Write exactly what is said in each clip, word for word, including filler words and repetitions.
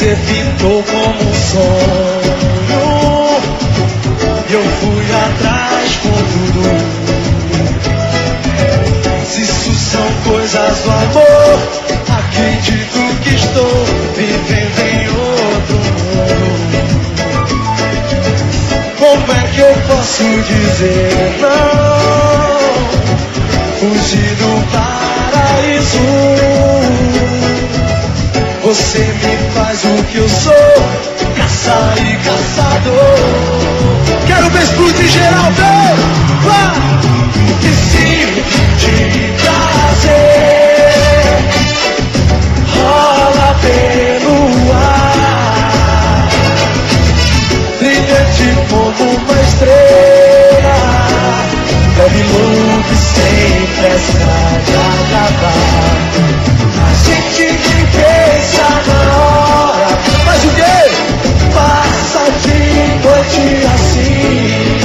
Você pintou como um sonho e eu fui atrás com tudo. Se isso são coisas do amor, acredito que estou vivendo em outro mundo. Como é que eu posso dizer não? Fugir do paraíso. Você me faz o que eu sou, caça e caçador. Quero ver explodir geral, vem! Vá! Preciso de prazer, rola pelo ar, brilhante como uma estrela, leve look sem pressa de acabar. A gente pensa na hora, mas o quê? Passa de noite assim.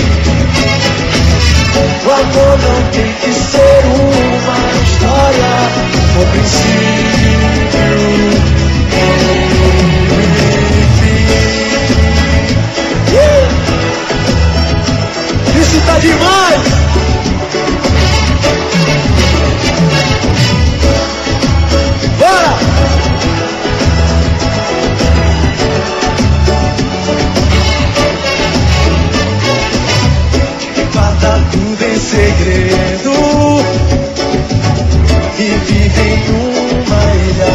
O amor não tem que ser uma história, no princípio e fim. Isso tá demais! Segredo e vive em uma ilha.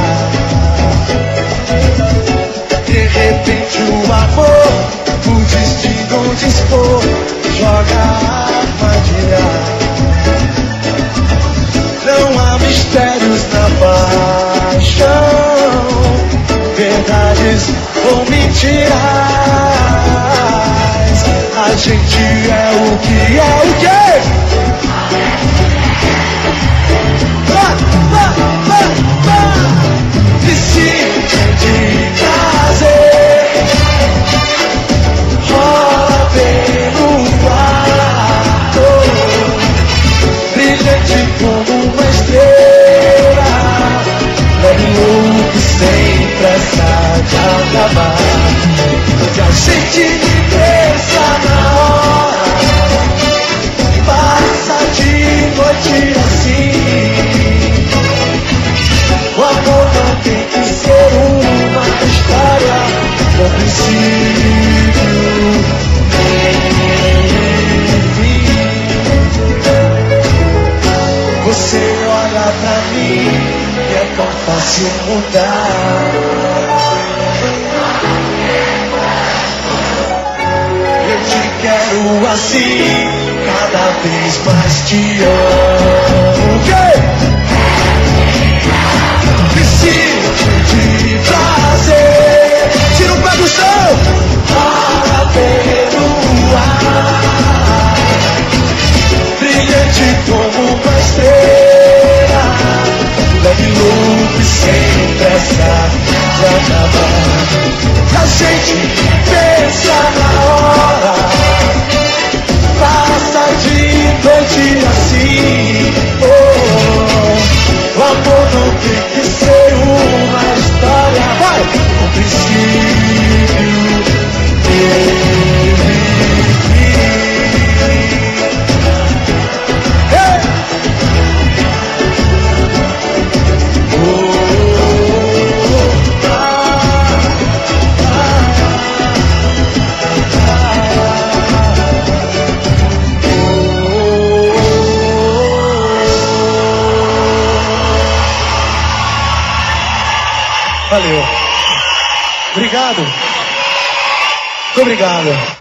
De repente o amor, o destino dispor, joga a armadilha. Não há mistérios na paixão, verdades ou mentiras. A gente é o que é o quê? Preciso de prazer, rola pelo ar, brilhante como uma estrela, leve look sem pressa de acabar. Se a gente pensa na hora, passa de noite assim. O amor não tem que ser uma história, no princípio e fim. Você olha pra mim e é tão fácil mudar. Eu te quero assim, cada vez mais te amo. Okay? Preciso de prazer, tira o pé do chão, para pelo ar, brilhante como uma estrela, leve look sem pressa de acabar. A gente pensa na hora, passa de noite assim. Oh, o amor não tem que ser uma história, vai! No princípio e fim. Hey! Oh, ah, valeu. Obrigado. Muito obrigado.